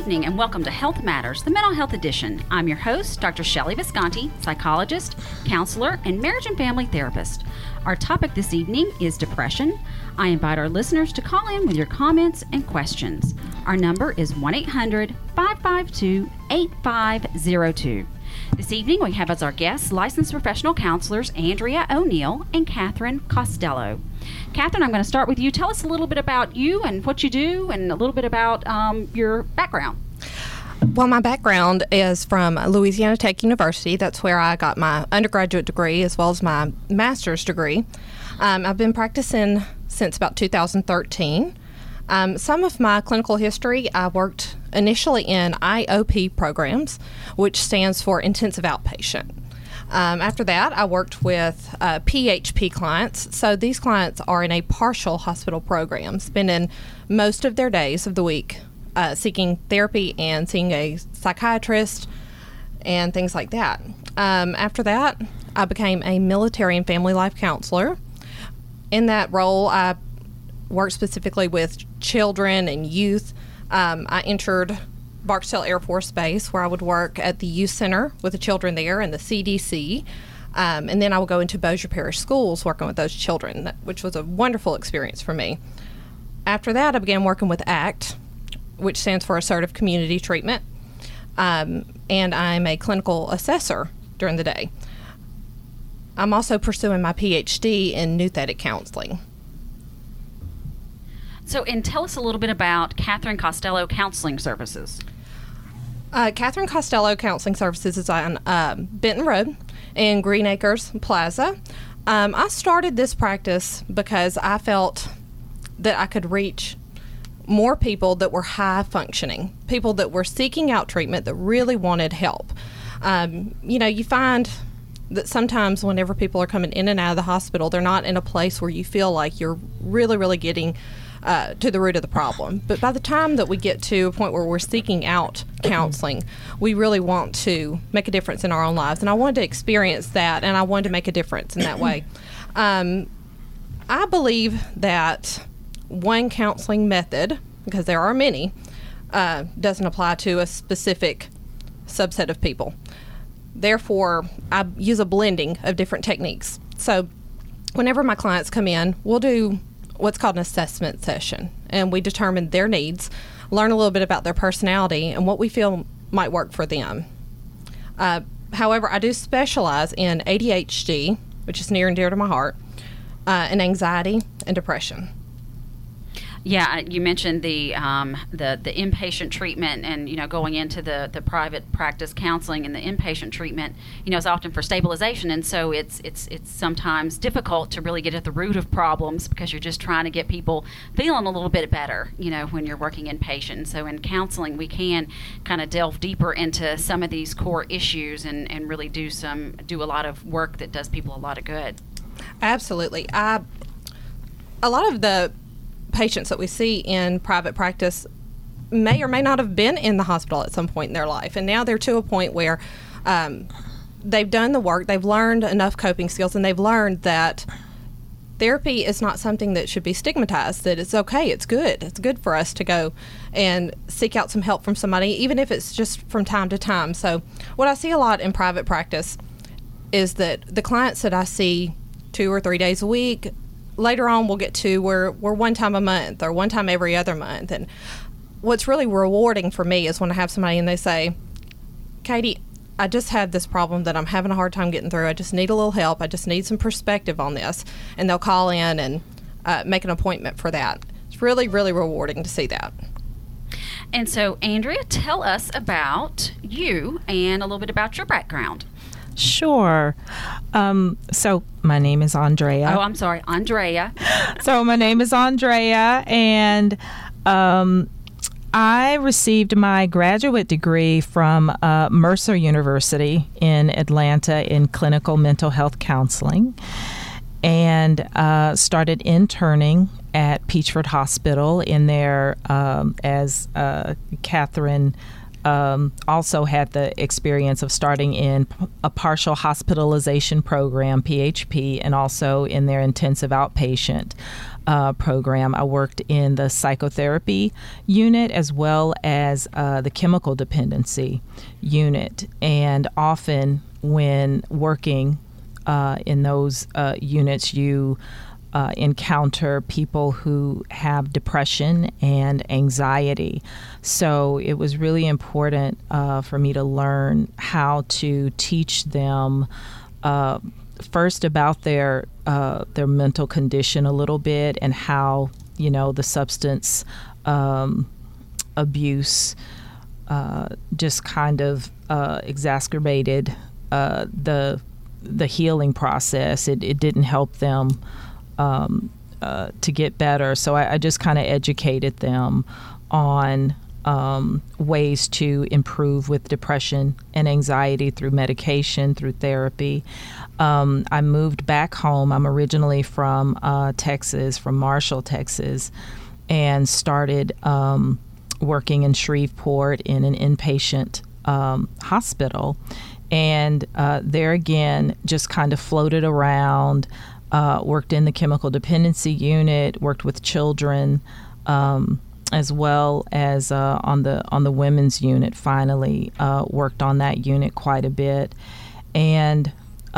evening and welcome to Health Matters, the Mental Health Edition. I'm your host, Dr. Shelley Visconti, psychologist, counselor, and marriage and family therapist. Our topic this evening is depression. I invite our listeners to call in with your comments and questions. Our number is 1-800-552-8502. This evening we have as our guests licensed professional counselors Andrea O'Neill and Catherine Costello. Catherine, I'm going to start with you. Tell us a little bit about you and what you do and a little bit about your background. Well, my background is from Louisiana Tech University. That's where I got my undergraduate degree as well as my master's degree. I've been practicing since about 2013. Some of my clinical history, I worked initially in IOP programs, which stands for intensive outpatient. After that, I worked with PHP clients. So these clients are in a partial hospital program, spending most of their days of the week seeking therapy and seeing a psychiatrist and things like that. After that, I became a military and family life counselor. In that role, I worked specifically with children and youth. I entered Barksdale Air Force Base, where I would work at the youth center with the children there and the CDC. And then I would go into Bossier Parish schools working with those children, which was a wonderful experience for me. After that, I began working with ACT, which stands for Assertive Community Treatment. And I'm a clinical assessor during the day. I'm also pursuing my PhD in Nouthetic Counseling. So, and tell us a little bit about Catherine Costello Counseling Services. Catherine Costello Counseling Services is on Benton Road in Green Acres Plaza. I started this practice because I felt that I could reach more people that were high functioning, people that were seeking out treatment that really wanted help. You find that sometimes whenever people are coming in and out of the hospital, they're not in a place where you feel like you're really, really getting to the root of the problem. But by the time that we get to a point where we're seeking out counseling, we really want to make a difference in our own lives. And I wanted to experience that, and I wanted to make a difference in that way. I believe that one counseling method, because there are many, doesn't apply to a specific subset of people. Therefore, I use a blending of different techniques. So whenever my clients come in, we'll do what's called an assessment session, and we determine their needs, learn a little bit about their personality and what we feel might work for them. However, I do specialize in ADHD, which is near and dear to my heart, and anxiety and depression. Yeah, you mentioned the inpatient treatment, and going into the private practice counseling, and the inpatient treatment is often for stabilization, and so it's sometimes difficult to really get at the root of problems because you're just trying to get people feeling a little bit better when you're working inpatient. So in counseling we can kind of delve deeper into some of these core issues and really do a lot of work that does people a lot of good. Absolutely. A lot of the patients that we see in private practice may or may not have been in the hospital at some point in their life, and now they're to a point where they've done the work, they've learned enough coping skills, and they've learned that therapy is not something that should be stigmatized, that it's okay, it's good for us to go and seek out some help from somebody, even if it's just from time to time. So what I see a lot in private practice is that the clients that I see 2 or 3 days a week, later on we'll get to we're one time a month or one time every other month. And what's really rewarding for me is when I have somebody and they say, Katie, I just had this problem that I'm having a hard time getting through. I just need a little help. I just need some perspective on this. And they'll call in and make an appointment for that. It's really, really rewarding to see that. And so, Andrea, tell us about you and a little bit about your background. Sure. So my name is Andrea. Oh, I'm sorry, Andrea. So my name is Andrea, and I received my graduate degree from Mercer University in Atlanta in clinical mental health counseling, and started interning at Peachford Hospital in there as Catherine also had the experience of starting in a partial hospitalization program, PHP, and also in their intensive outpatient. program. I worked in the psychotherapy unit as well as the chemical dependency unit. And often when working in those units, you encounter people who have depression and anxiety. So it was really important for me to learn how to teach them first about their mental condition a little bit, and how the substance abuse just kind of exacerbated the healing process. It didn't help them to get better. So I just kind of educated them on ways to improve with depression and anxiety through medication, through therapy. I moved back home. I'm originally from Texas, from Marshall, Texas, and started working in Shreveport in an inpatient hospital. And there again, just kind of floated around, worked in the chemical dependency unit, worked with children, as well as on the women's unit. Finally, worked on that unit quite a bit, and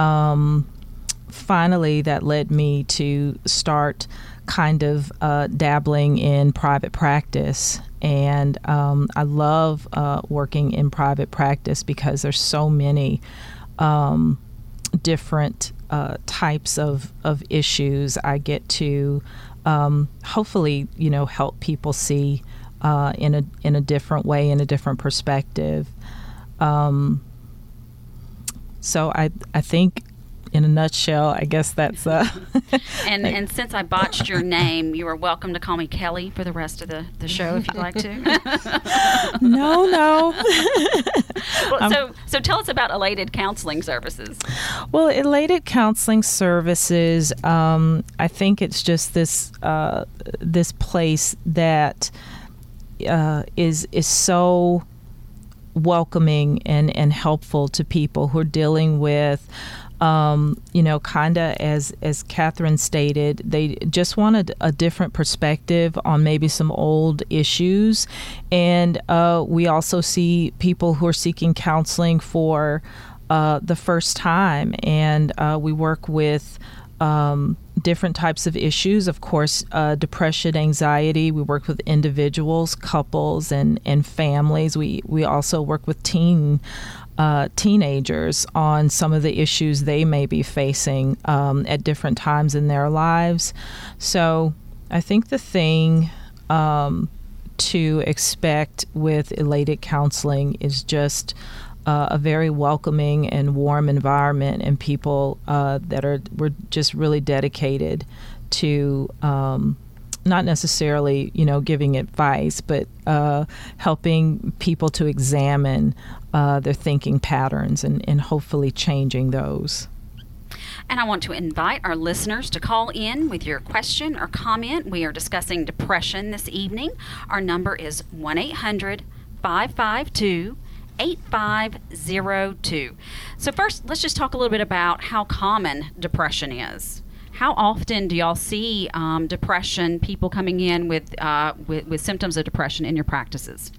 finally that led me to start kind of dabbling in private practice. And I love working in private practice because there's so many different types of issues. I get to hopefully, help people see in a different way, in a different perspective. So I think, in a nutshell, I guess that's and since I botched your name, you are welcome to call me Kelly for the rest of the show if you'd like to. No. Well, so tell us about Elated Counseling Services. Well, Elated Counseling Services, I think it's just this place that is so welcoming and helpful to people who are dealing with, kind of as Catherine stated, they just wanted a different perspective on maybe some old issues. And we also see people who are seeking counseling for the first time. And we work with different types of issues. Of course, depression, anxiety. We work with individuals, couples, and families. We also work with teenagers on some of the issues they may be facing at different times in their lives. So I think the thing to expect with Elated Counseling is just a very welcoming and warm environment, and people we're just really dedicated to not necessarily, giving advice, but helping people to examine their thinking patterns and hopefully changing those. And I want to invite our listeners to call in with your question or comment. We are discussing depression this evening. Our number is 1-800-552-8502. So first, let's just talk a little bit about how common depression is. How often do y'all see depression, people coming in with symptoms of depression in your practices?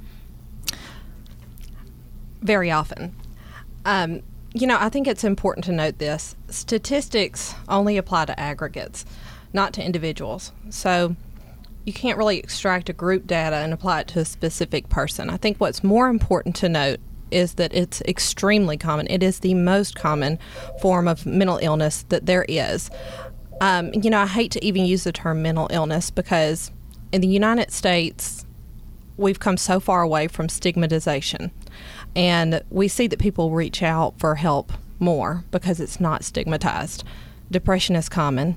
Very often. I think it's important to note this. Statistics only apply to aggregates, not to individuals. So you can't really extract a group data and apply it to a specific person. I think what's more important to note is that it's extremely common. It is the most common form of mental illness that there is. I hate to even use the term mental illness because in the United States, we've come so far away from stigmatization. And we see that people reach out for help more because it's not stigmatized. Depression is common.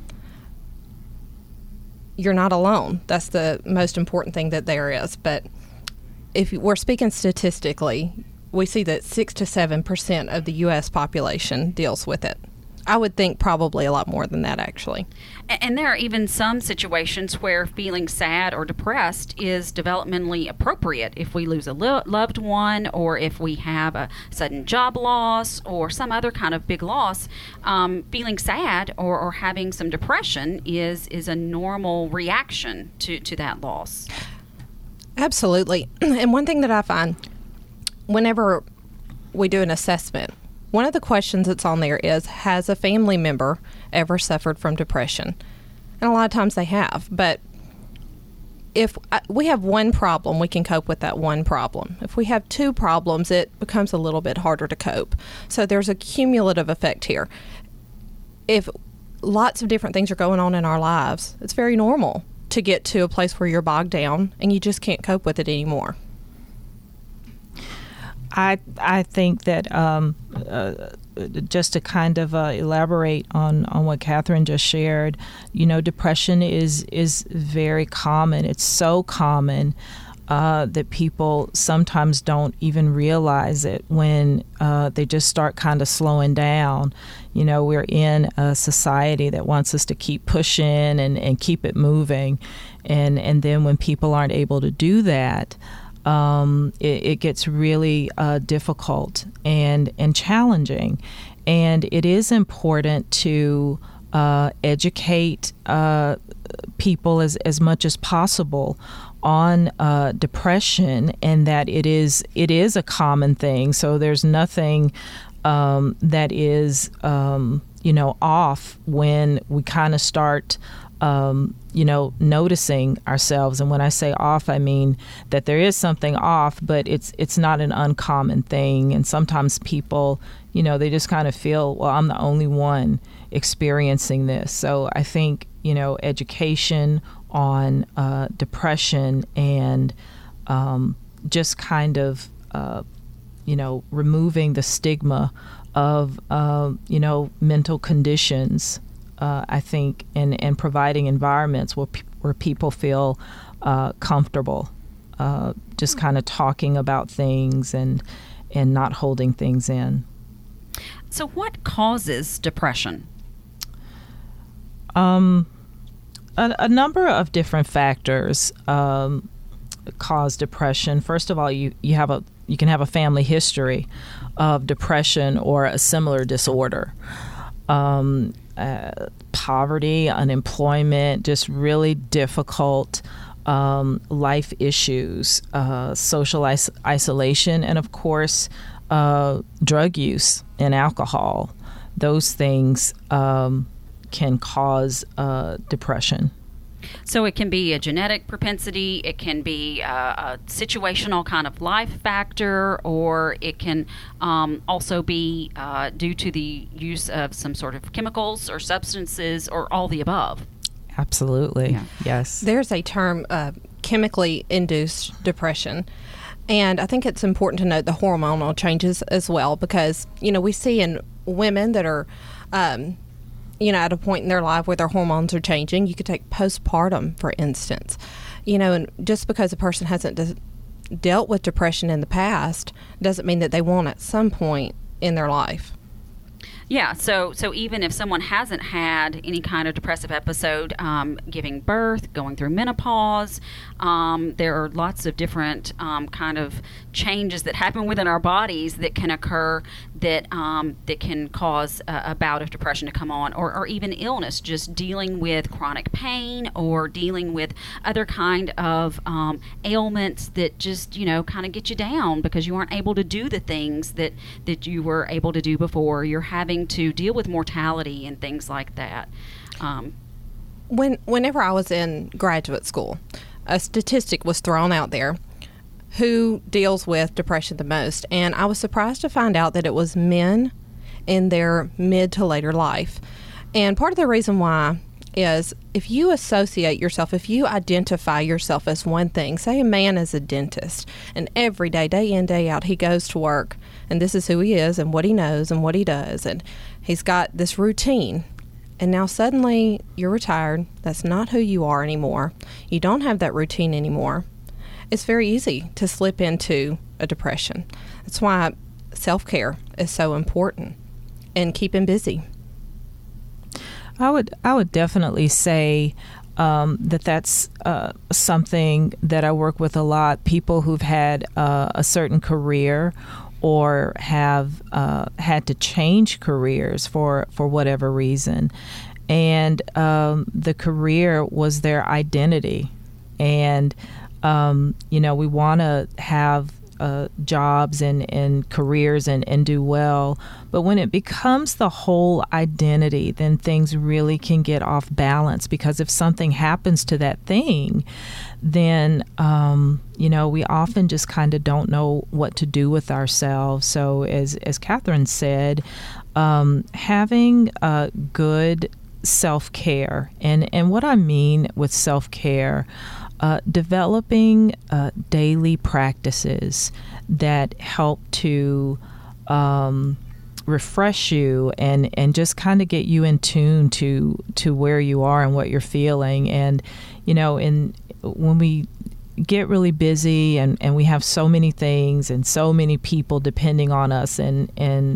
You're not alone. That's the most important thing that there is. But if we're speaking statistically, we see that 6 to 7% of the U.S. population deals with it. I would think probably a lot more than that, actually. And there are even some situations where feeling sad or depressed is developmentally appropriate. If we lose a loved one, or if we have a sudden job loss, or some other kind of big loss, feeling sad or having some depression is a normal reaction to that loss. Absolutely. And one thing that I find whenever we do an assessment, one of the questions that's on there is, has a family member ever suffered from depression? And a lot of times they have. But if we have one problem, we can cope with that one problem. If we have two problems, it becomes a little bit harder to cope. So there's a cumulative effect here. If lots of different things are going on in our lives, it's very normal to get to a place where you're bogged down and you just can't cope with it anymore. I think that just to kind of elaborate on what Catherine just shared, depression is very common. It's so common that people sometimes don't even realize it when they just start kind of slowing down. We're in a society that wants us to keep pushing and keep it moving. And then when people aren't able to do that, it gets really difficult and challenging. And it is important to educate people as much as possible on depression, and that it is a common thing. So there's nothing that is off when we kind of start noticing ourselves. And when I say off, I mean that there is something off, but it's not an uncommon thing. And sometimes people, they just kind of feel, well, I'm the only one experiencing this. So I think, education on depression and just kind of, removing the stigma of, mental conditions, I think, and providing environments where people feel comfortable, just kind of talking about things and not holding things in. So what causes depression? A number of different factors cause depression. First of all, you can have a family history of depression or a similar disorder. Poverty, unemployment, just really difficult life issues, social isolation, and of course, drug use and alcohol. Those things can cause depression. So it can be a genetic propensity, it can be a situational kind of life factor, or it can also be due to the use of some sort of chemicals or substances, or all the above. Absolutely, yeah. Yes. There's a term, chemically induced depression. And I think it's important to note the hormonal changes as well, because, we see in women that are at a point in their life where their hormones are changing. You could take postpartum, for instance. And just because a person hasn't dealt with depression in the past doesn't mean that they won't at some point in their life. Yeah, so even if someone hasn't had any kind of depressive episode, giving birth, going through menopause, there are lots of different kind of changes that happen within our bodies that can occur that can cause a bout of depression to come on, or even illness, just dealing with chronic pain or dealing with other kind of ailments that just, kind of get you down because you aren't able to do the things that you were able to do before. You're having to deal with mortality and things like that. Whenever I was in graduate school, a statistic was thrown out there: who deals with depression the most? And I was surprised to find out that it was men in their mid to later life. And part of the reason why is if you associate yourself, if you identify yourself as one thing, say a man is a dentist, and every day in, day out, he goes to work, and this is who he is and what he knows and what he does, and he's got this routine. And now suddenly you're retired. That's not who you are anymore. You don't have that routine anymore. It's very easy to slip into a depression. That's why self-care is so important, and keeping busy. I would definitely say that's something that I work with a lot. People who've had a certain career or have had to change careers for whatever reason. And the career was their identity. And, we want to have jobs and careers and do well. But when it becomes the whole identity, then things really can get off balance, because if something happens to that thing, then, we often just kind of don't know what to do with ourselves. So as Catherine said, having good self-care, and what I mean with self-care, developing daily practices that help to refresh you and just kind of get you in tune to where you are and what you're feeling. And when we get really busy and we have so many things and so many people depending on us and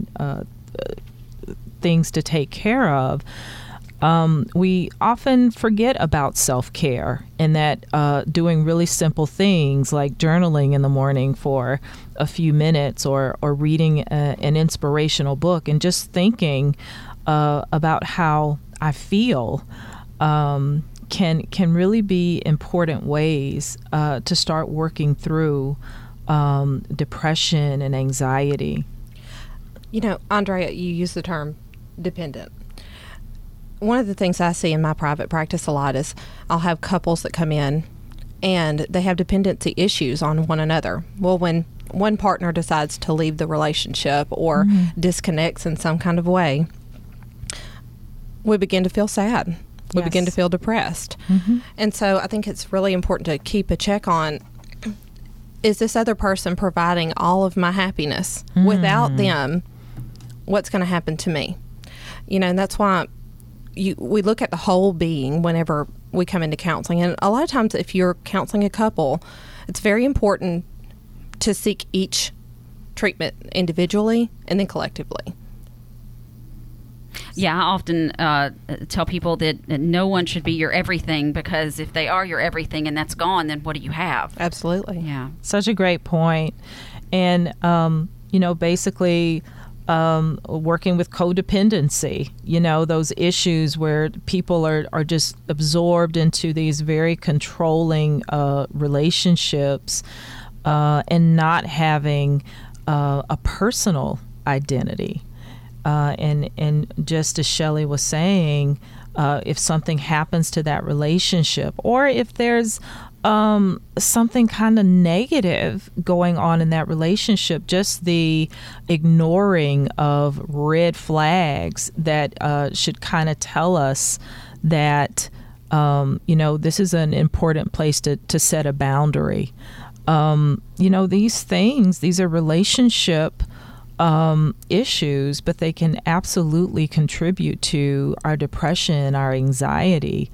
things to take care of, we often forget about self-care, and that doing really simple things like journaling in the morning for a few minutes or reading an inspirational book and just thinking about how I feel can really be important ways to start working through depression and anxiety. Andrea, you use the term dependent. One of the things I see in my private practice a lot is I'll have couples that come in and they have dependency issues on one another. Well, when one partner decides to leave the relationship or disconnects in some kind of way, we begin to feel sad. We begin to feel depressed. And so I think it's really important to keep a check on, is this other person providing all of my happiness? Without them, what's going to happen to me? And that's why we look at the whole being whenever we come into counseling. And a lot of times if you're counseling a couple, it's very important to seek each treatment individually and then collectively. Yeah, I often tell people that no one should be your everything, because if they are your everything and that's gone, then what do you have? Absolutely. Yeah. Such a great point. And, basically working with codependency, those issues where people are just absorbed into these very controlling relationships and not having a personal identity. And just as Shelley was saying, if something happens to that relationship, or if there's something kind of negative going on in that relationship, just the ignoring of red flags that should kind of tell us that, this is an important place to set a boundary. These are relationship issues, but they can absolutely contribute to our depression, our anxiety,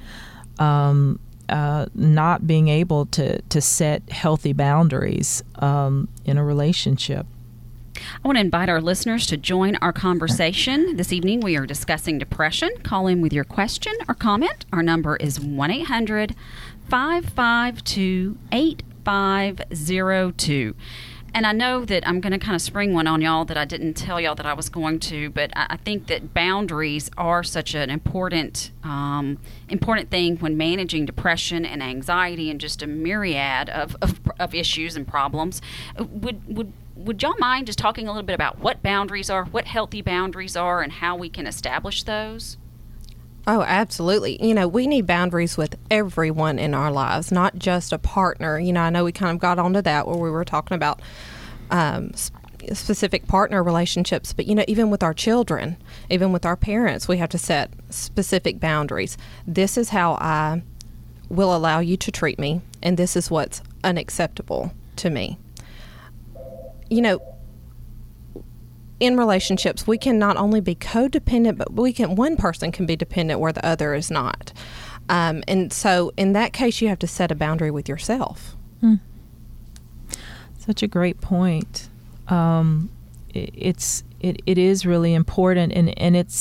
not being able to set healthy boundaries in a relationship. I want to invite our listeners to join our conversation. This evening we are discussing depression. Call in with your question or comment. Our number is 1-800-552-8502. And I know that I'm going to kind of spring one on y'all that I didn't tell y'all that I was going to, but I think that boundaries are such an important thing when managing depression and anxiety and just a myriad of issues and problems. Would y'all mind just talking a little bit about what boundaries are, what healthy boundaries are, and how we can establish those? Oh, absolutely. We need boundaries with everyone in our lives, not just a partner. I know we kind of got onto that where we were talking about specific partner relationships, but, even with our children, even with our parents, we have to set specific boundaries. This is how I will allow you to treat me, and this is what's unacceptable to me. In relationships, we can not only be codependent, but one person can be dependent where the other is not. And so in that case, you have to set a boundary with yourself. Such a great point. It is really important, and it's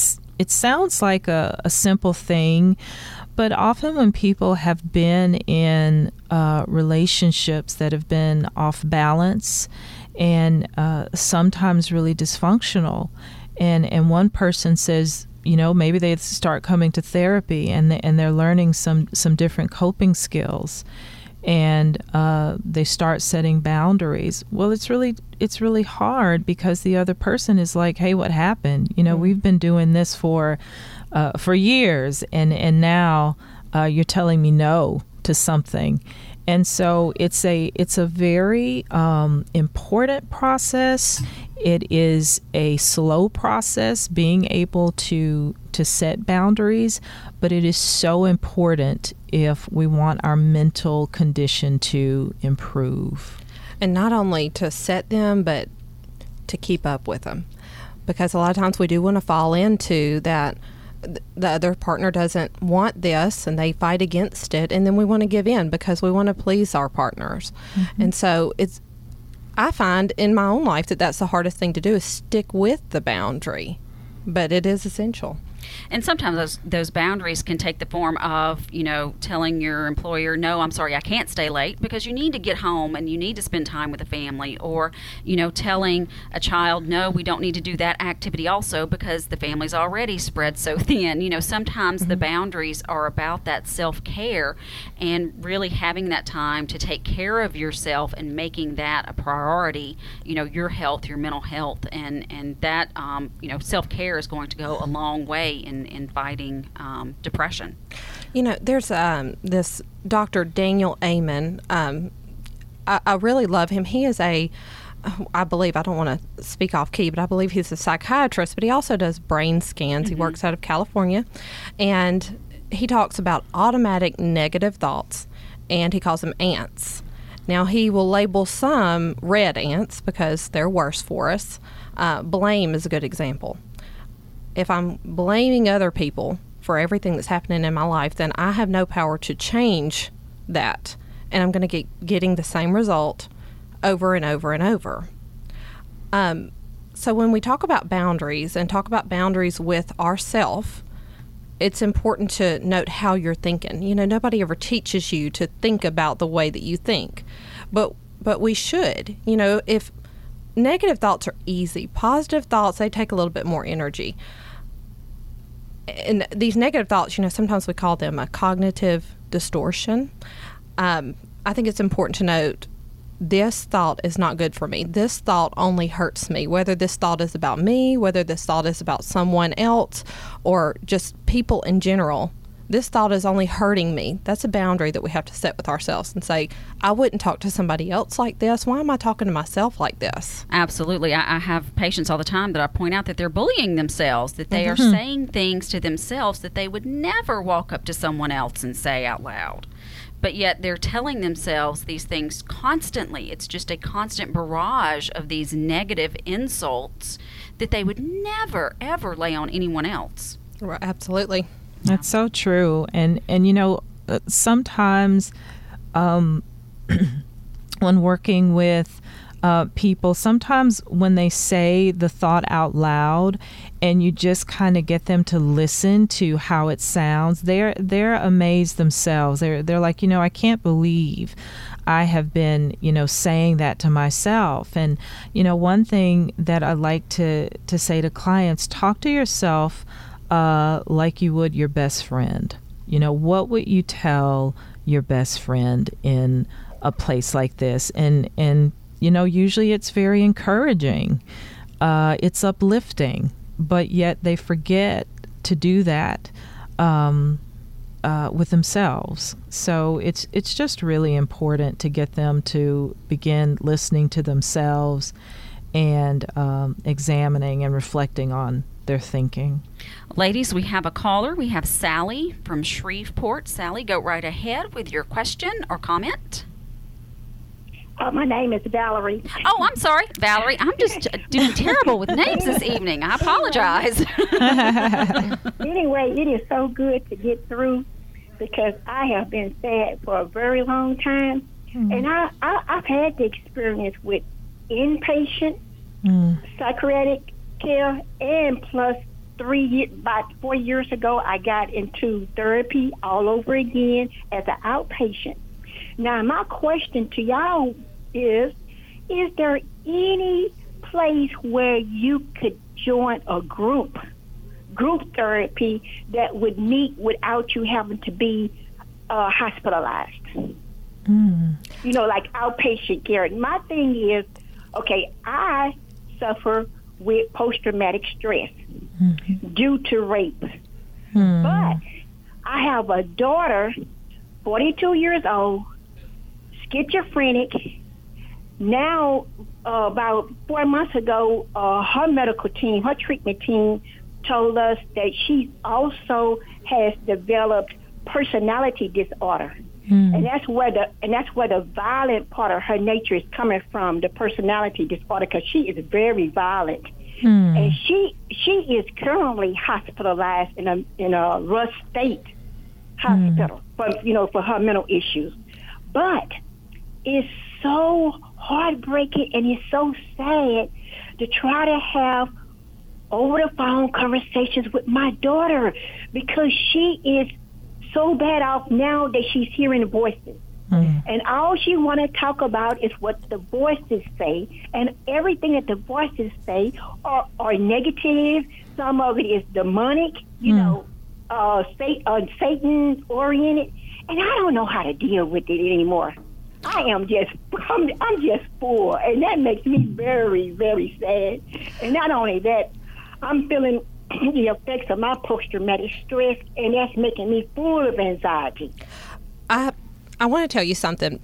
it sounds like a simple thing, but often when people have been in relationships that have been off balance and sometimes really dysfunctional, and one person says, maybe they start coming to therapy and they're learning some different coping skills, and they start setting boundaries. Well, it's really hard because the other person is like, hey, what happened? We've been doing this for years, and now you're telling me no to something. And so it's a very important process. It is a slow process, being able to set boundaries, but it is so important if we want our mental condition to improve. And not only to set them, but to keep up with them. Because a lot of times we do want to fall into that the other partner doesn't want this and they fight against it, and then we want to give in because we want to please our partners. Mm-hmm. And so I find in my own life that that's the hardest thing to do, is stick with the boundary, but it is essential. And sometimes those boundaries can take the form of, telling your employer, no, I'm sorry, I can't stay late, because you need to get home and you need to spend time with the family. Or, telling a child, no, we don't need to do that activity also because the family's already spread so thin. Sometimes the boundaries are about that self-care and really having that time to take care of yourself and making that a priority, your health, your mental health. And that, self-care is going to go a long way in fighting depression. There's this Dr. Daniel Amen. I really love him. He is I believe, I don't want to speak off key, but I believe he's a psychiatrist, but he also does brain scans. Mm-hmm. He works out of California, and he talks about automatic negative thoughts, and he calls them ants. Now, he will label some red ants because they're worse for us. Blame is a good example. If I'm blaming other people for everything that's happening in my life, then I have no power to change that. And I'm going to getting the same result over and over and over. So when we talk about boundaries and talk about boundaries with ourself, it's important to note how you're thinking. Nobody ever teaches you to think about the way that you think. But we should. If negative thoughts are easy, positive thoughts, they take a little bit more energy. And these negative thoughts, sometimes we call them a cognitive distortion. I think it's important to note, this thought is not good for me. This thought only hurts me, whether this thought is about me, whether this thought is about someone else, or just people in general. This thought is only hurting me. That's a boundary that we have to set with ourselves and say, I wouldn't talk to somebody else like this. Why am I talking to myself like this? Absolutely. I have patients all the time that I point out that they're bullying themselves, that they are saying things to themselves that they would never walk up to someone else and say out loud. But yet they're telling themselves these things constantly. It's just a constant barrage of these negative insults that they would never, ever lay on anyone else. Right, absolutely. That's so true. And sometimes when working with people, sometimes when they say the thought out loud and you just kind of get them to listen to how it sounds, they're amazed themselves. They're like, I can't believe I have been, saying that to myself. And, one thing that I like to say to clients, talk to yourself like you would your best friend. What would you tell your best friend in a place like this? And usually it's very encouraging. It's uplifting, but yet they forget to do that with themselves. So it's just really important to get them to begin listening to themselves and examining and reflecting on their thinking. Ladies, we have a caller. We have Sally from Shreveport. Sally, go right ahead with your question or comment. My name is Valerie. Oh, I'm sorry, Valerie. I'm just doing terrible with names this evening. I apologize. Anyway, it is so good to get through because I have been sad for a very long time. And I've had the experience with inpatient psychiatric care and plus about 4 years ago, I got into therapy all over again as an outpatient. Now, my question to y'all is there any place where you could join a group therapy that would meet without you having to be hospitalized? You know, like outpatient care. My thing is, okay, I suffer with post-traumatic stress due to rape. But I have a daughter, 42 years old, schizophrenic. Now, about 4 months ago, her medical team, her treatment team, told us that she also has developed personality disorder. And that's where the violent part of her nature is coming from, the personality disorder, because she is very violent. And she is currently hospitalized in a Rush State Hospital for her mental issues. But it's so heartbreaking and it's so sad to try to have over the phone conversations with my daughter, because she is so bad off now that she's hearing voices. And all she want to talk about is what the voices say, and everything that the voices say are negative. Some of it is demonic, Satan oriented, and I don't know how to deal with it anymore. I'm just full, and that makes me very, very sad. And not only that, I'm feeling the effects of my post-traumatic stress, and that's making me full of anxiety. I want to tell you something.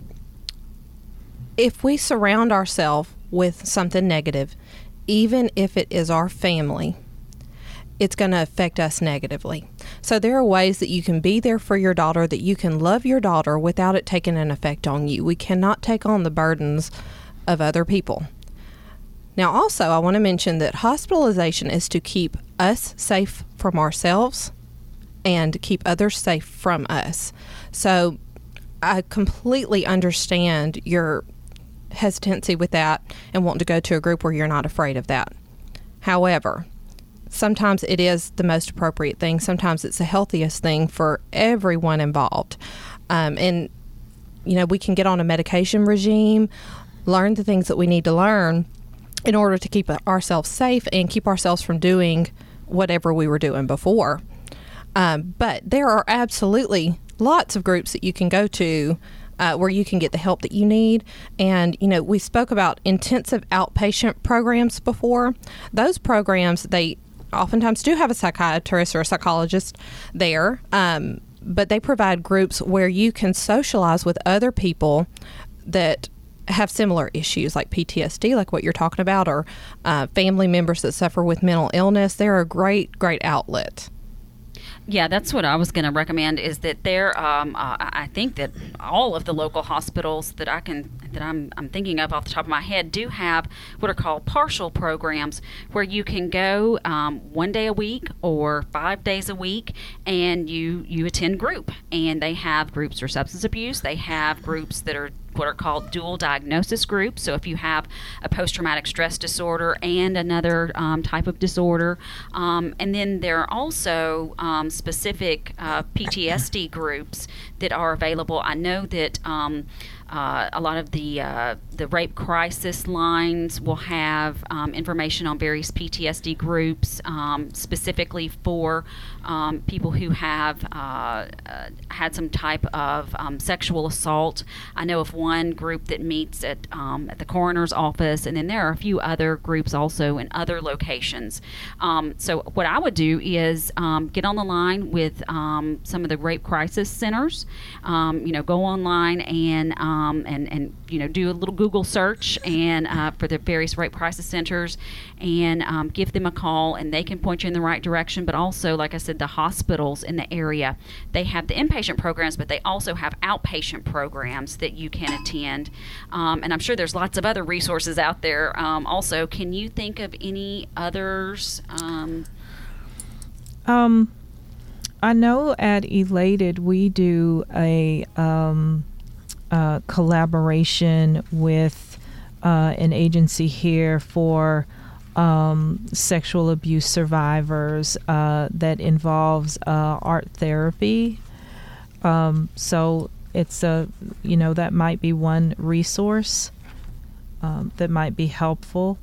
If we surround ourselves with something negative, even if it is our family, it's going to affect us negatively. So there are ways that you can be there for your daughter, that you can love your daughter without it taking an effect on you. We cannot take on the burdens of other people. Now, also, I want to mention that hospitalization is to keep us safe from ourselves and keep others safe from us. So I completely understand your hesitancy with that and wanting to go to a group where you're not afraid of that. However, sometimes it is the most appropriate thing. Sometimes it's the healthiest thing for everyone involved. And, we can get on a medication regime, learn the things that we need to learn in order to keep ourselves safe and keep ourselves from doing whatever we were doing before. But there are absolutely lots of groups that you can go to where you can get the help that you need. And, we spoke about intensive outpatient programs before. Those programs, they oftentimes do have a psychiatrist or a psychologist there, but they provide groups where you can socialize with other people that have similar issues like PTSD, like what you're talking about, or family members that suffer with mental illness. They're a great, great outlet. Yeah, that's what I was going to recommend. Is that I think that all of the local hospitals that I'm thinking of off the top of my head do have what are called partial programs, where you can go 1 day a week or 5 days a week, and you attend group. And they have groups for substance abuse. They have groups that are what are called dual diagnosis groups. So if you have a post-traumatic stress disorder and another type of disorder, and then there are also specific PTSD groups that are available. I know that a lot of the rape crisis lines will have information on various PTSD groups specifically for people who have had some type of sexual assault. I know of one group that meets at the coroner's office, and then there are a few other groups also in other locations. So what I would do is get on the line with some of the rape crisis centers. Go online and do a little Google search and for the various rape crisis centers, and give them a call, and they can point you in the right direction. But also, like I said, the hospitals in the area, they have the inpatient programs, but they also have outpatient programs that you can attend. And I'm sure there's lots of other resources out there. Also, can you think of any others? I know at Elated we do a collaboration with an agency here for sexual abuse survivors that involves art therapy. So it's that might be one resource that might be helpful.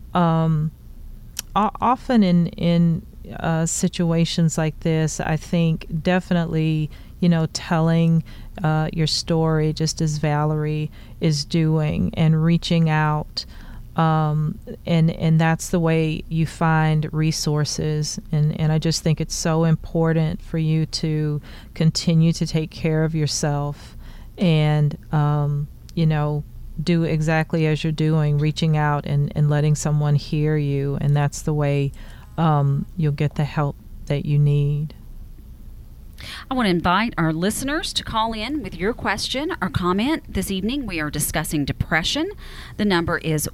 Often in situations like this, I think definitely, telling your story, just as Valerie is doing, and reaching out, and that's the way you find resources. And I just think it's so important for you to continue to take care of yourself and, do exactly as you're doing, reaching out and letting someone hear you. And that's the way you'll get the help that you need. I want to invite our listeners to call in with your question or comment. This evening we are discussing depression. The number is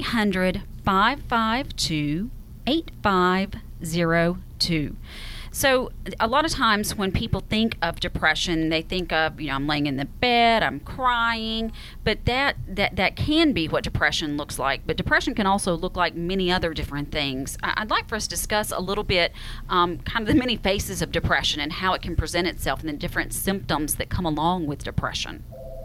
1-800-552-8502. So a lot of times when people think of depression, they think of, I'm laying in the bed, I'm crying, but that can be what depression looks like. But depression can also look like many other different things. I'd like for us to discuss a little bit kind of the many faces of depression and how it can present itself and the different symptoms that come along with depression.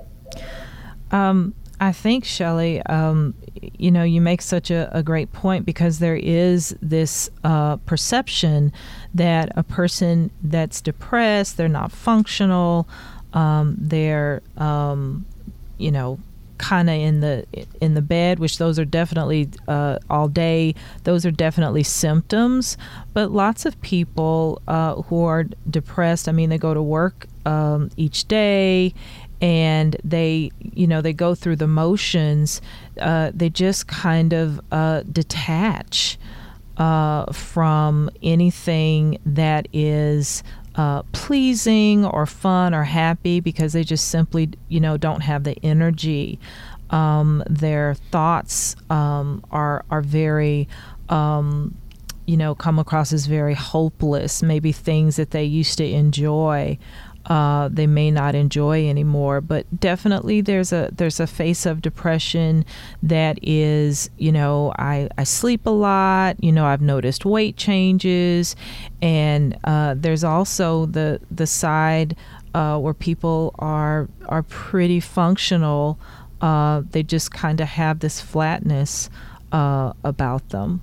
I think, Shelley, you make such a great point, because there is this perception that a person that's depressed, they're not functional, they're, kind of in the bed, which those are definitely all day. Those are definitely symptoms. But lots of people who are depressed, they go to work each day, and they go through the motions. They just kind of detach from anything that is pleasing or fun or happy, because they just simply, don't have the energy. Their thoughts are very, come across as very hopeless. Maybe things that they used to enjoy, they may not enjoy anymore. But definitely there's a face of depression that is, I sleep a lot, I've noticed weight changes, and there's also the side where people are pretty functional. They just kind of have this flatness about them.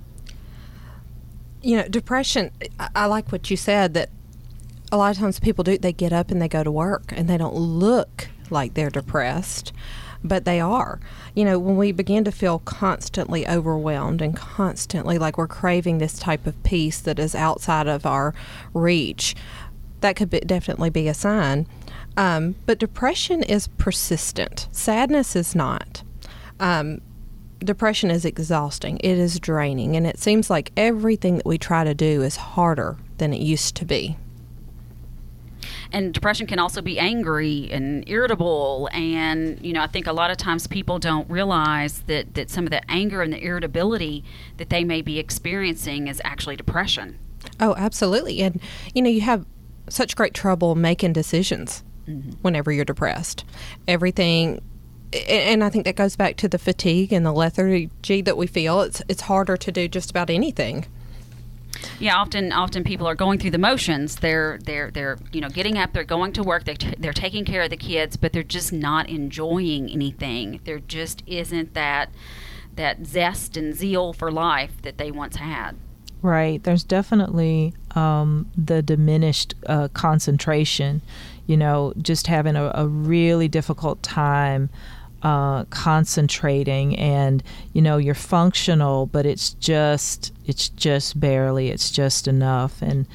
Depression, I like what you said, that a lot of times people they get up and they go to work and they don't look like they're depressed, but they are. When we begin to feel constantly overwhelmed and constantly like we're craving this type of peace that is outside of our reach, that could definitely be a sign. But depression is persistent. Sadness is not. Depression is exhausting. It is draining. And it seems like everything that we try to do is harder than it used to be. And depression can also be angry and irritable. And, I think a lot of times people don't realize that some of the anger and the irritability that they may be experiencing is actually depression. Oh, absolutely. And, you have such great trouble making decisions whenever you're depressed. Everything, and I think that goes back to the fatigue and the lethargy that we feel. It's harder to do just about anything. Yeah, often people are going through the motions. They're getting up, they're going to work, they're taking care of the kids, but they're just not enjoying anything. There just isn't that zest and zeal for life that they once had. Right. There's definitely the diminished concentration. Just having a really difficult time concentrating, and you're functional, but it's just barely, it's just enough. And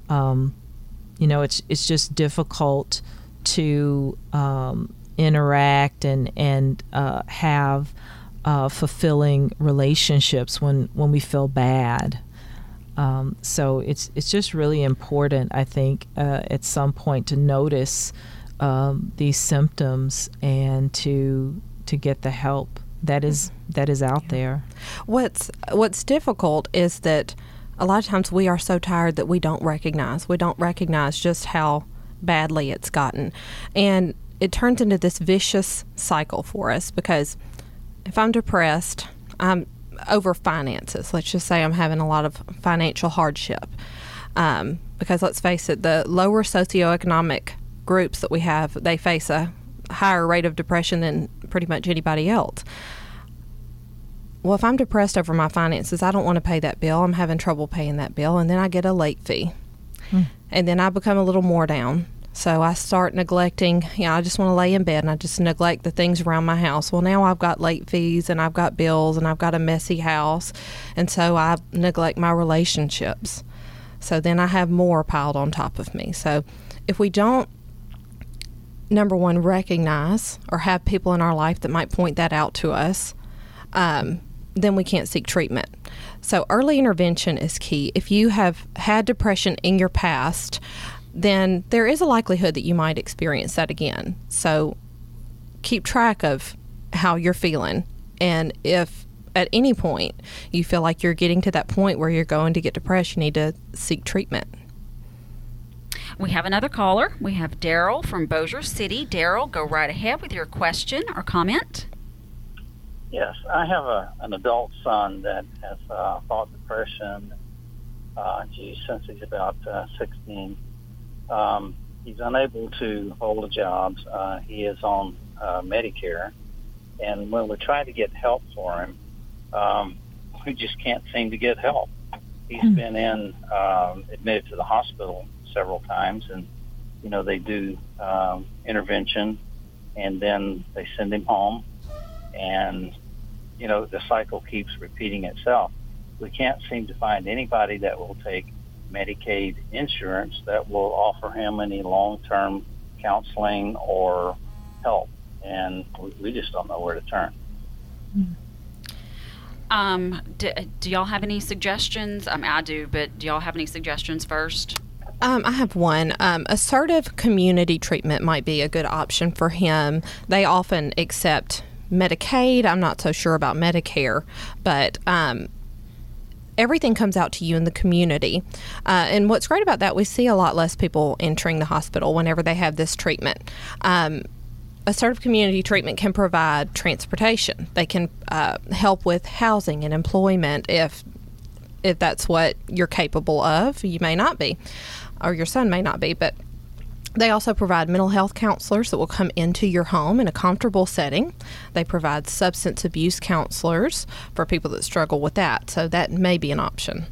it's just difficult to interact and have fulfilling relationships when we feel bad. So it's just really important, I think, at some point to notice these symptoms and to get the help that is out there. What's difficult is that a lot of times we are so tired that we don't recognize just how badly it's gotten, and it turns into this vicious cycle for us, because if I'm depressed, I'm over finances. Let's just say I'm having a lot of financial hardship. Because let's face it, the lower socioeconomic groups that we have, they face a higher rate of depression than pretty much anybody else. Well, if I'm depressed over my finances, I don't want to pay that bill. I'm having trouble paying that bill, and then I get a late fee. And then I become a little more down. So I start neglecting, I just want to lay in bed and I just neglect the things around my house. Well, now I've got late fees and I've got bills and I've got a messy house. And so I neglect my relationships. So then I have more piled on top of me. So if we don't, number one, recognize or have people in our life that might point that out to us, then we can't seek treatment. So early intervention is key. If you have had depression in your past, then there is a likelihood that you might experience that again. So keep track of how you're feeling. And if at any point you feel like you're getting to that point where you're going to get depressed, you need to seek treatment. We have another caller. We have Daryl from Bossier City. Daryl, go right ahead with your question or comment. Yes, I have an adult son that has fought depression since he's about 16. He's unable to hold a job. He is on Medicare. And when we try to get help for him, we just can't seem to get help. He's been admitted to the hospital several times, and, they do intervention, and then they send him home. And, the cycle keeps repeating itself. We can't seem to find anybody that will take Medicaid insurance that will offer him any long-term counseling or help. And we just don't know where to turn. Do y'all have any suggestions? I do, but do y'all have any suggestions first? I have one. Assertive community treatment might be a good option for him. They often accept Medicaid. I'm not so sure about Medicare, but everything comes out to you in the community. And what's great about that, we see a lot less people entering the hospital whenever they have this treatment. Assertive community treatment can provide transportation. They can help with housing and employment if that's what you're capable of. You may not be, or your son may not be, but they also provide mental health counselors that will come into your home in a comfortable setting. They provide substance abuse counselors for people that struggle with that. So that may be an option.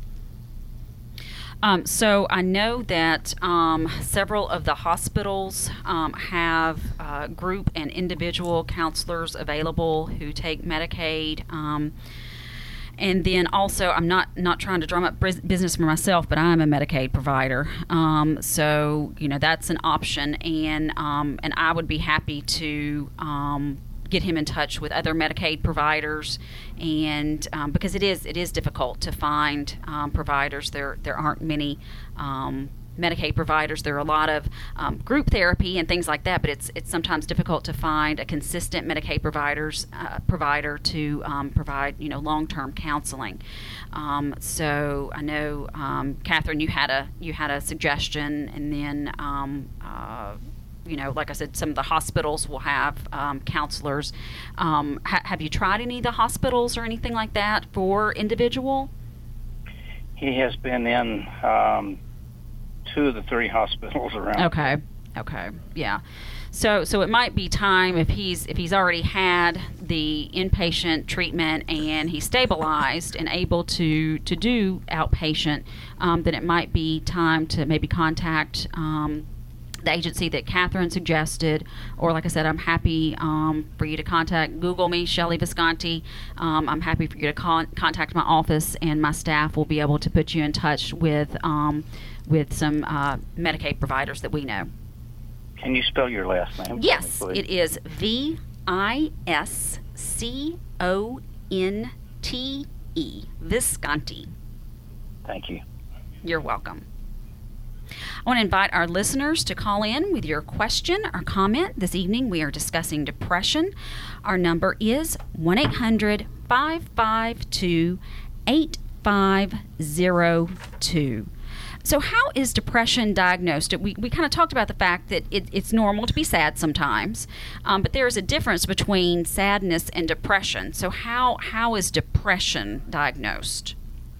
So I know that several of the hospitals have group and individual counselors available who take Medicaid. And then also, I'm not trying to drum up business for myself, but I'm a Medicaid provider. So, that's an option. And I would be happy to get him in touch with other Medicaid providers, and because it is difficult to find providers. There aren't many Medicaid providers. There are a lot of group therapy and things like that, but it's sometimes difficult to find a consistent Medicaid provider to provide long-term counseling. So I know, Catherine, you had a suggestion, and then like I said, some of the hospitals will have counselors. Have you tried any of the hospitals or anything like that for individual? He has been in 2 of the 3 hospitals around. Okay, yeah. So it might be time, if he's already had the inpatient treatment and he's stabilized and able to do outpatient, then it might be time to maybe contact the agency that Catherine suggested, or like I said, I'm happy for you to Google me, Shelley Visconti. I'm happy for you to contact my office, and my staff will be able to put you in touch with some Medicaid providers that we know. Can you spell your last name? Yes, it is Visconte, Visconti. Thank you. You're welcome. I want to invite our listeners to call in with your question or comment. This evening we are discussing depression. Our number is 1-800-552-8502. So how is depression diagnosed? We kind of talked about the fact that it's normal to be sad sometimes, but there is a difference between sadness and depression. So how is depression diagnosed?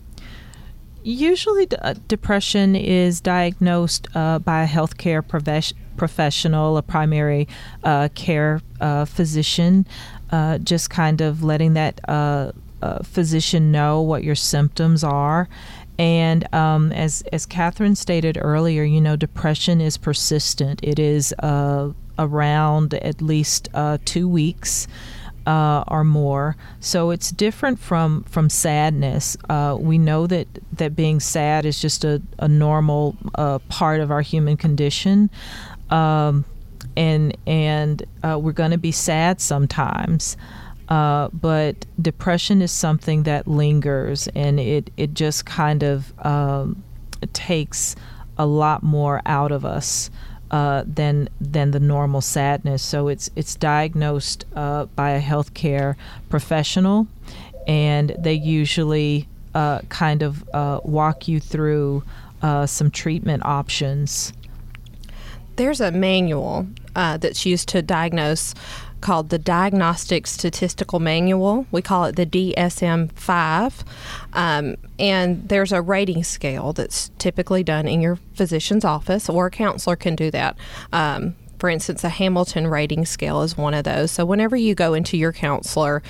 Usually depression is diagnosed by a healthcare professional, a primary care physician, just kind of letting that physician know what your symptoms are. And as Catherine stated earlier, depression is persistent. It is around at least 2 weeks or more. So it's different from sadness. We know that being sad is just a normal part of our human condition. And we're going to be sad sometimes. But depression is something that lingers, and it just kind of takes a lot more out of us than the normal sadness. So it's diagnosed by a healthcare professional, and they usually kind of walk you through some treatment options. There's a manual that's used to diagnose called the Diagnostic Statistical Manual. We call it the DSM-5. And there's a rating scale that's typically done in your physician's office, or a counselor can do that. For instance, a Hamilton rating scale is one of those. So whenever you go into your counselor,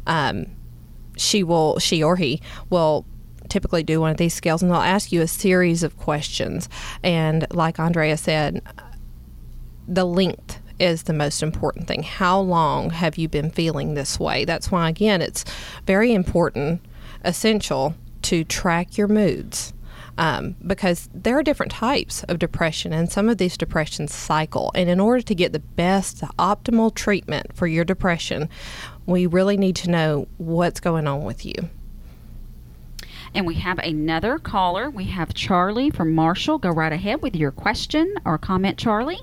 she or he will typically do one of these scales, and they'll ask you a series of questions. And like Andrea said, the length is the most important thing. How long have you been feeling this way? That's why, again, it's very important, essential to track your moods, because there are different types of depression, and some of these depressions cycle. And in order to get the optimal treatment for your depression, we really need to know what's going on with you. And we have another caller. We have Charlie from Marshall. Go right ahead with your question or comment, Charlie.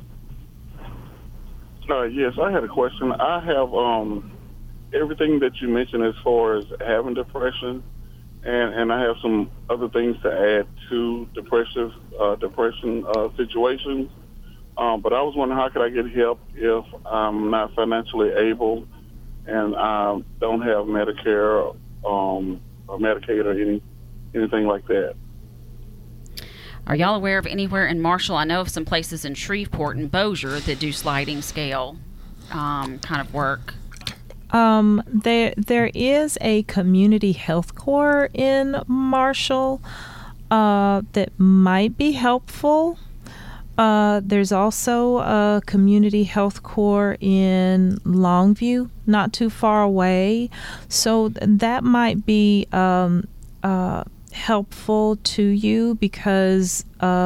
Yes, I had a question. I have everything that you mentioned as far as having depression, and I have some other things to add to depression situations. But I was wondering, how could I get help if I'm not financially able and I don't have Medicare or Medicaid or anything like that? Are y'all aware of anywhere in Marshall? I know of some places in Shreveport and Bossier that do sliding scale kind of work. There is a community health corps in Marshall that might be helpful. There's also a community health corps in Longview, not too far away. So that might be helpful to you, because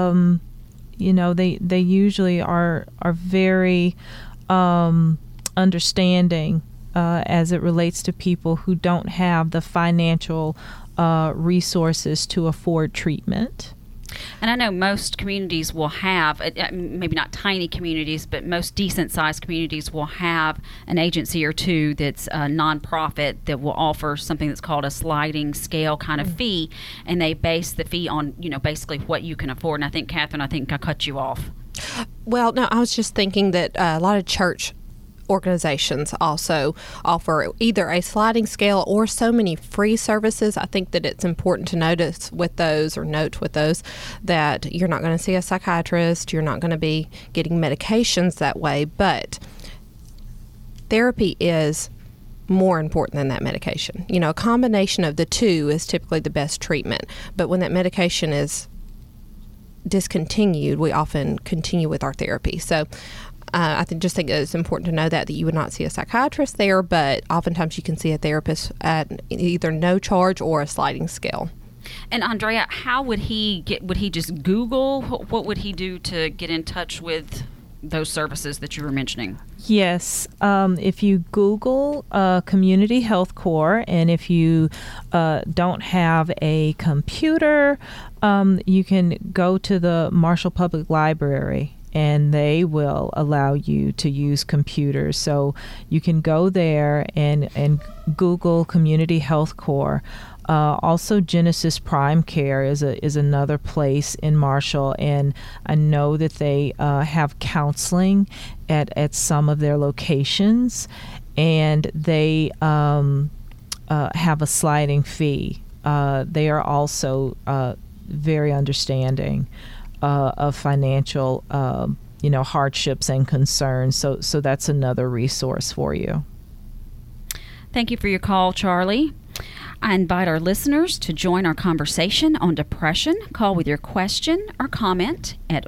they usually are very understanding as it relates to people who don't have the financial resources to afford treatment. And I know most communities will have, maybe not tiny communities, but most decent-sized communities will have an agency or two that's a nonprofit that will offer something that's called a sliding scale kind of fee, and they base the fee on, basically what you can afford. And I think, Catherine, I cut you off. Well, no, I was just thinking that a lot of church organizations also offer either a sliding scale or so many free services. I think that it's important to note with those that you're not going to see a psychiatrist, you're not going to be getting medications that way, but therapy is more important than that medication. A combination of the two is typically the best treatment, but when that medication is discontinued, we often continue with our therapy. So I just think it's important to know that you would not see a psychiatrist there, but oftentimes you can see a therapist at either no charge or a sliding scale. And Andrea, how would he just Google? What would he do to get in touch with those services that you were mentioning? Yes. If you Google Community Health Corps, and if you don't have a computer, you can go to the Marshall Public Library, and they will allow you to use computers. So you can go there and Google Community Health Corps. Also, Genesis Prime Care is another place in Marshall, and I know that they have counseling at some of their locations, and they have a sliding fee. They are also very understanding of financial hardships and concerns. So that's another resource for you. Thank you for your call, Charlie. I invite our listeners to join our conversation on depression. Call with your question or comment at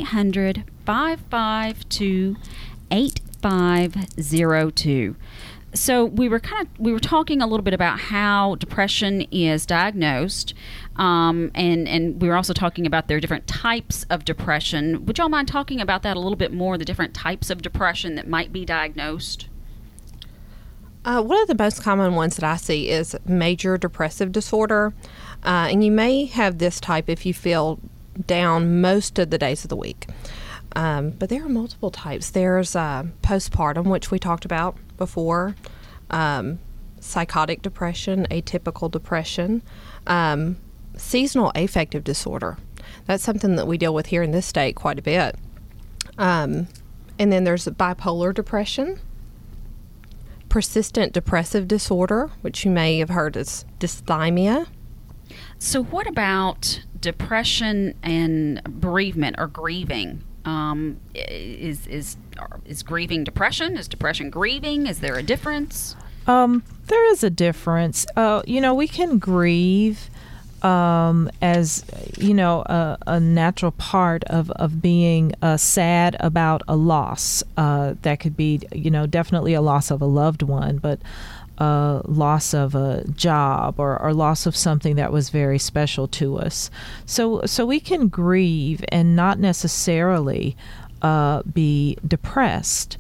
1-800-552-8502. So we were talking a little bit about how depression is diagnosed, and we were also talking about there are different types of depression. Would y'all mind talking about that a little bit more, the different types of depression that might be diagnosed? One of the most common ones that I see is major depressive disorder, and you may have this type if you feel down most of the days of the week. But there are multiple types. There's postpartum, which we talked about before, psychotic depression, atypical depression, seasonal affective disorder. That's something that we deal with here in this state quite a bit. And then there's bipolar depression, persistent depressive disorder, which you may have heard as dysthymia. So what about depression and bereavement or grieving? Is grieving depression? Is depression grieving? Is there a difference? There is a difference. We can grieve as a natural part of being sad about a loss. That could be definitely a loss of a loved one, but loss of a job or loss of something that was very special to us. So we can grieve and not necessarily be depressed.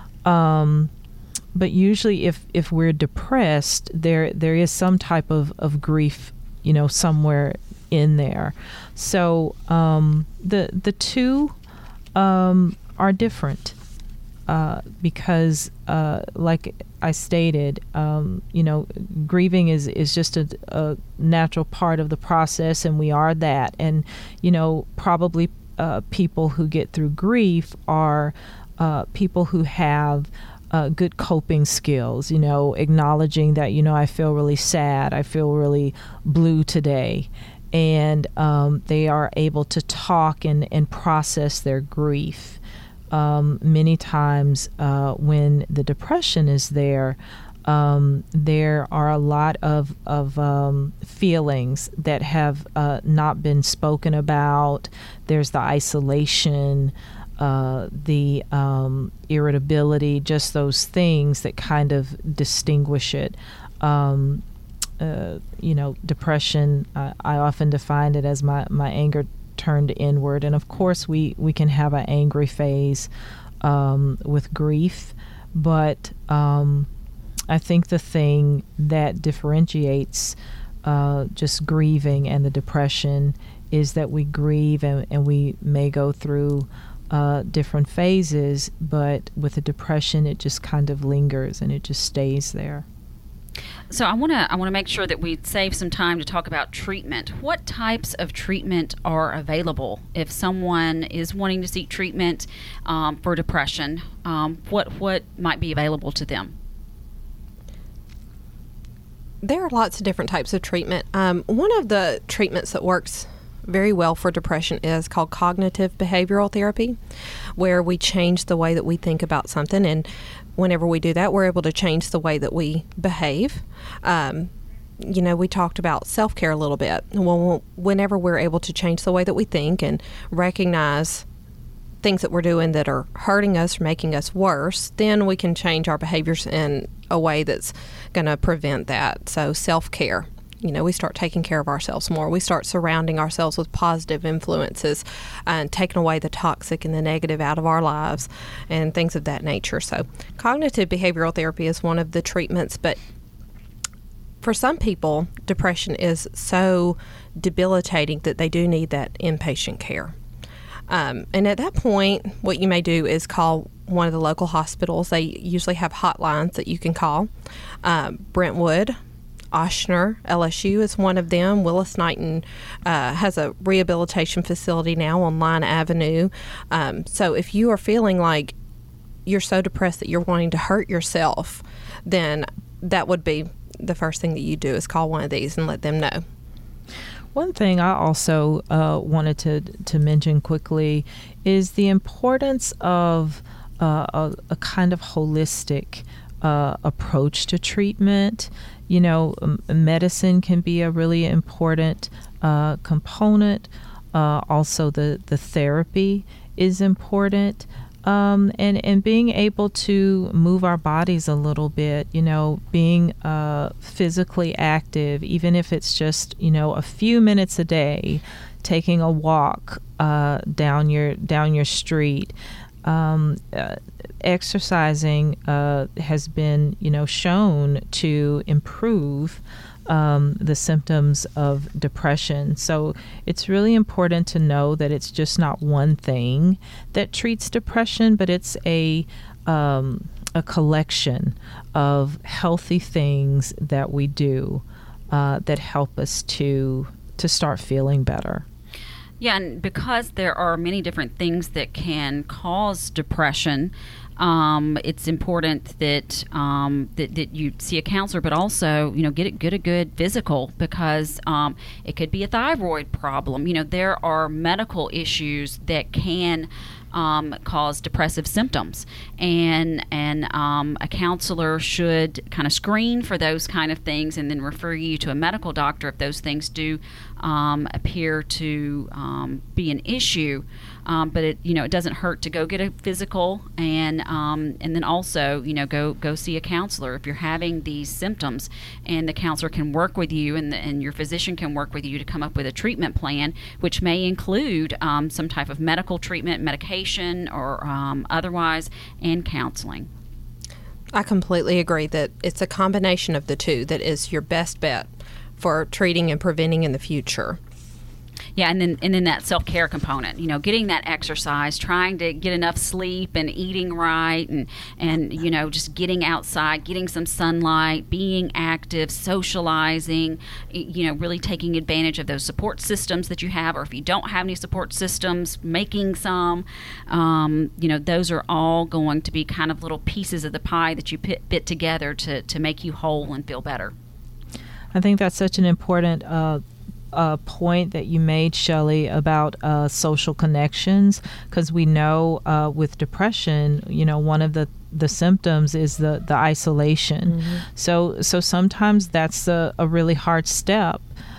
But usually if we're depressed, there is some type of grief, somewhere in there. So the two are different. Because, like I stated, grieving is just a natural part of the process, and we are that. And, probably people who get through grief are people who have good coping skills, acknowledging that, I feel really sad, I feel really blue today. And they are able to talk and process their grief. Many times when the depression is there are a lot of feelings that have not been spoken about. There's the isolation, the irritability, just those things that kind of distinguish it. Depression, I often define it as my anger turned inward, and of course we can have an angry phase with grief, but I think the thing that differentiates just grieving and the depression is that we grieve and we may go through different phases, but with the depression it just kind of lingers and it just stays there. So I want to make sure that we save some time to talk about treatment. What types of treatment are available if someone is wanting to seek treatment for depression? What might be available to them? There are lots of different types of treatment. One of the treatments that works very well for depression is called cognitive behavioral therapy, where we change the way that we think about something, and whenever we do that, we're able to change the way that we behave. We talked about self-care a little bit. Well, whenever we're able to change the way that we think and recognize things that we're doing that are hurting us or making us worse, then we can change our behaviors in a way that's going to prevent that. So self-care. We start taking care of ourselves more. We start surrounding ourselves with positive influences and taking away the toxic and the negative out of our lives and things of that nature. So cognitive behavioral therapy is one of the treatments, but for some people, depression is so debilitating that they do need that inpatient care. And at that point, what you may do is call one of the local hospitals. They usually have hotlines that you can call. Brentwood, Ochsner, LSU is one of them. Willis-Knighton has a rehabilitation facility now on Line Avenue. So if you are feeling like you're so depressed that you're wanting to hurt yourself, then that would be the first thing that you do, is call one of these and let them know. One thing I also wanted to mention quickly is the importance of a kind of holistic approach to treatment. You know, medicine can be a really important component. Also, the therapy is important. And being able to move our bodies a little bit, you know, being physically active, even if it's just, you know, a few minutes a day, taking a walk down your street. Exercising has been, you know, shown to improve the symptoms of depression. So it's really important to know that it's just not one thing that treats depression, but it's a collection of healthy things that we do that help us to start feeling better. Yeah, and because there are many different things that can cause depression, it's important that that you see a counselor, but also, you know, get a good physical, because it could be a thyroid problem. You know, there are medical issues that can cause depressive symptoms, and a counselor should kind of screen for those kind of things and then refer you to a medical doctor if those things do appear to be an issue. But it doesn't hurt to go get a physical, and then also, you know, go see a counselor if you're having these symptoms, and the counselor can work with you, and your physician can work with you to come up with a treatment plan, which may include some type of medical treatment, medication, or otherwise, and counseling. I completely agree that it's a combination of the two that is your best bet for treating and preventing in the future. Yeah, and then that self-care component, you know, getting that exercise, trying to get enough sleep and eating right, and you know, just getting outside, getting some sunlight, being active, socializing, you know, really taking advantage of those support systems that you have, or if you don't have any support systems, making some. You know, those are all going to be kind of little pieces of the pie that you fit together to make you whole and feel better. I think that's such an important point that you made, Shelley, about social connections, because we know with depression, you know, one of the symptoms is the isolation. Mm-hmm. So sometimes that's a really hard step,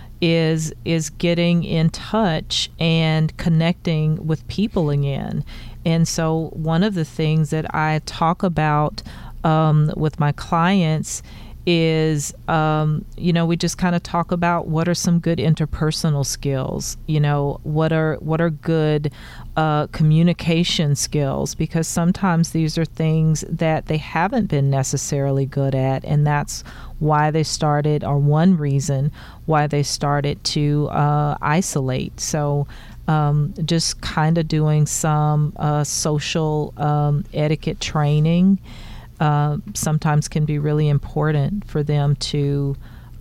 is getting in touch and connecting with people again. And so one of the things that I talk about with my clients is, you know, we just kind of talk about what are some good interpersonal skills, you know, what are good communication skills, because sometimes these are things that they haven't been necessarily good at, and that's why they started, or one reason why they started to isolate. So just kind of doing some social etiquette training sometimes can be really important for them to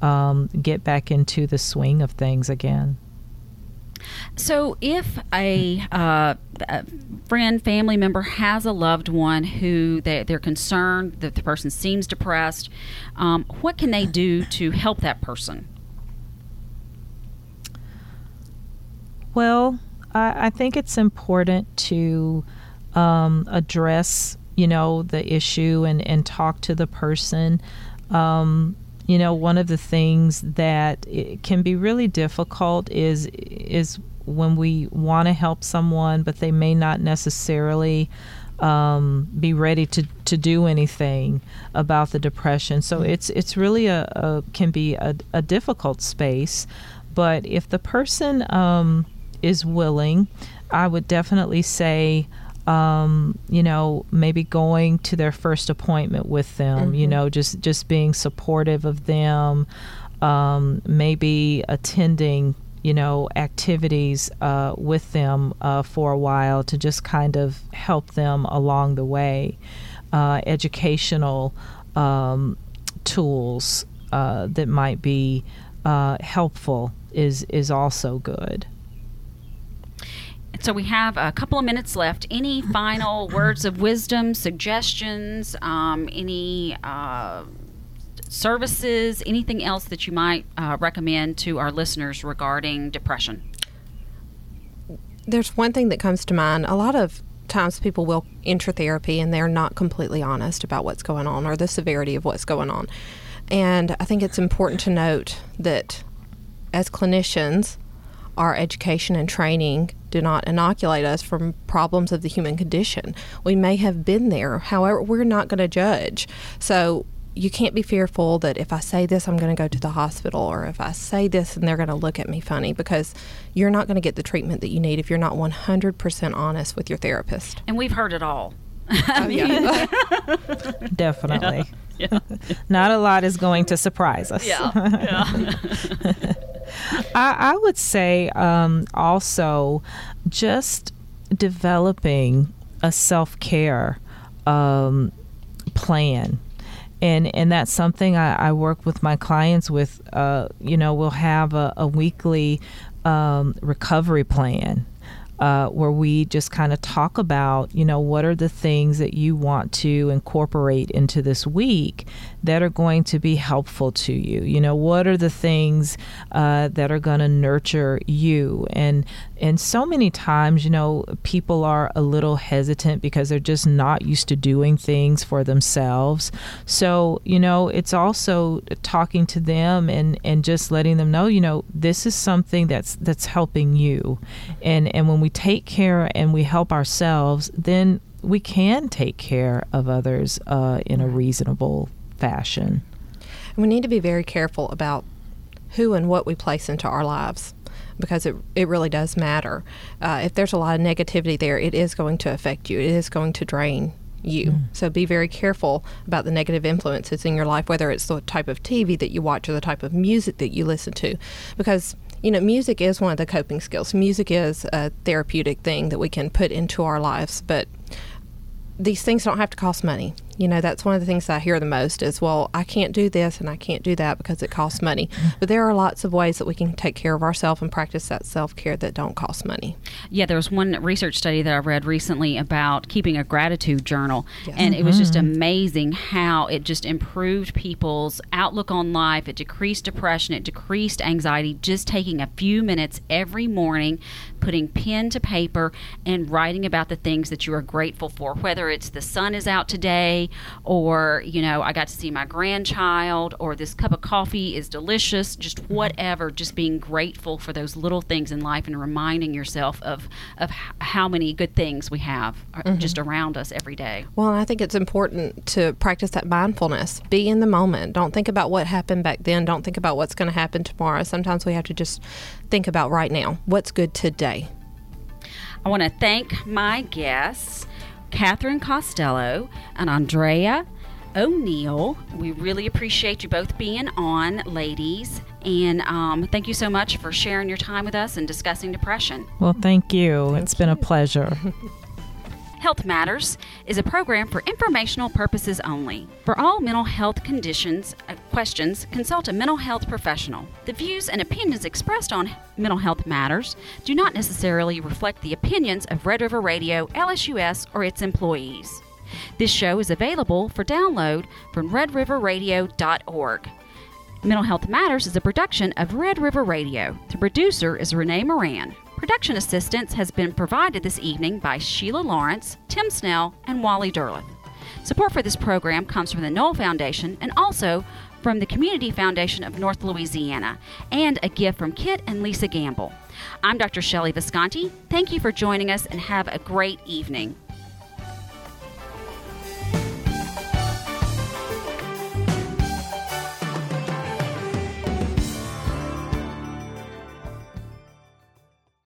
get back into the swing of things again. So if a friend, family member has a loved one who they're concerned that the person seems depressed, what can they do to help that person? Well, I think it's important to address, you know, the issue and talk to the person. You know, one of the things that it can be really difficult is when we want to help someone, but they may not necessarily be ready to do anything about the depression. So it's really can be a difficult space. But if the person is willing, I would definitely say, you know, maybe going to their first appointment with them, mm-hmm. you know, just being supportive of them, maybe attending, you know, activities with them for a while to just kind of help them along the way. Educational tools that might be helpful is also good. So we have a couple of minutes left. Any final words of wisdom, suggestions, any services, anything else that you might recommend to our listeners regarding depression? There's one thing that comes to mind. A lot of times people will enter therapy and they're not completely honest about what's going on or the severity of what's going on. And I think it's important to note that as clinicians, our education and training do not inoculate us from problems of the human condition. We may have been there. However, we're not going to judge. So you can't be fearful that if I say this, I'm going to go to the hospital, or if I say this and they're going to look at me funny, because you're not going to get the treatment that you need if you're not 100% honest with your therapist. And we've heard it all. Oh, yeah. Definitely. Yeah. Not a lot is going to surprise us. Yeah. I would say also just developing a self-care plan. And that's something I work with my clients with. We'll have a weekly recovery plan where we just kind of talk about, what are the things that you want to incorporate into this week that are going to be helpful to you. What are the things that are going to nurture you? And so many times, people are a little hesitant because they're just not used to doing things for themselves. So, it's also talking to them and just letting them know, this is something that's helping you. And when we take care and we help ourselves, then we can take care of others in a reasonable fashion. We need to be very careful about who and what we place into our lives, because it really does matter. If there's a lot of negativity there, it is going to affect you. It is going to drain you. So be very careful about the negative influences in your life, whether it's the type of TV that you watch or the type of music that you listen to, because music is one of the coping skills. Music is a therapeutic thing that we can put into our lives, but these things don't have to cost money. That's one of the things that I hear the most is, well, I can't do this and I can't do that because it costs money. But there are lots of ways that we can take care of ourselves and practice that self-care that don't cost money. Yeah, there was one research study that I read recently about keeping a gratitude journal. Yes. And it was just amazing how it just improved people's outlook on life. It decreased depression. It decreased anxiety. Just taking a few minutes every morning, putting pen to paper and writing about the things that you are grateful for, whether it's the sun is out today, or I got to see my grandchild, or this cup of coffee is delicious, just whatever, just being grateful for those little things in life and reminding yourself of how many good things we have just around us every day. Well, and I think it's important to practice that mindfulness. Be in the moment. Don't think about what happened back then. Don't think about what's going to happen tomorrow. Sometimes we have to just think about right now. What's good today? I want to thank my guests, Catherine Costello and Andrea O'Neill. We really appreciate you both being on, ladies. And thank you so much for sharing your time with us and discussing depression. Well, thank you. It's been a pleasure. Health Matters is a program for informational purposes only. For all mental health questions, consult a mental health professional. The views and opinions expressed on Mental Health Matters do not necessarily reflect the opinions of Red River Radio, LSUS, or its employees. This show is available for download from redriverradio.org. Mental Health Matters is a production of Red River Radio. The producer is Renee Moran. Production assistance has been provided this evening by Sheila Lawrence, Tim Snell, and Wally Derleth. Support for this program comes from the Knoll Foundation and also from the Community Foundation of North Louisiana, and a gift from Kit and Lisa Gamble. I'm Dr. Shelley Visconti. Thank you for joining us and have a great evening.